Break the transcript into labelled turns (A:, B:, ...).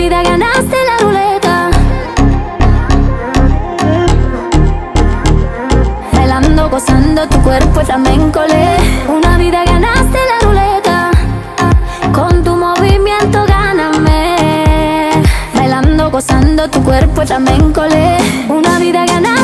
A: vida ganaste la ruleta. Bailando, gozando tu cuerpo flamenco le. Una vida ganaste la ruleta. Con tu movimiento gáname. Bailando, gozando tu cuerpo flamenco le. Una vida ganaste.